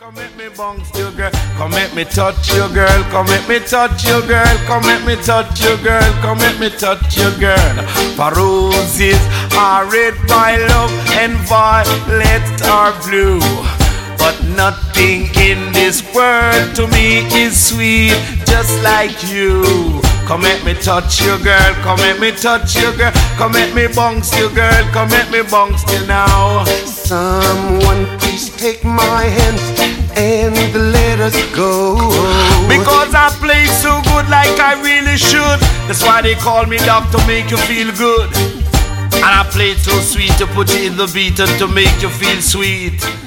Come let me bounce you, girl. Come let me touch you, girl. Come let me touch you, girl. Come let me touch you, girl. Come let me touch you, girl. For roses are red by love and violets are blue. But nothing in this world to me is sweet, just like you. Come let me touch you, girl. Come let me touch you, girl. Come let me bounce you, girl. Come let me bounce you now. Someone please take my hands and let us go. Because I play so good like I really should. That's why they call me doctor, make you feel good. And I play so sweet to put you in the beat and to make you feel sweet.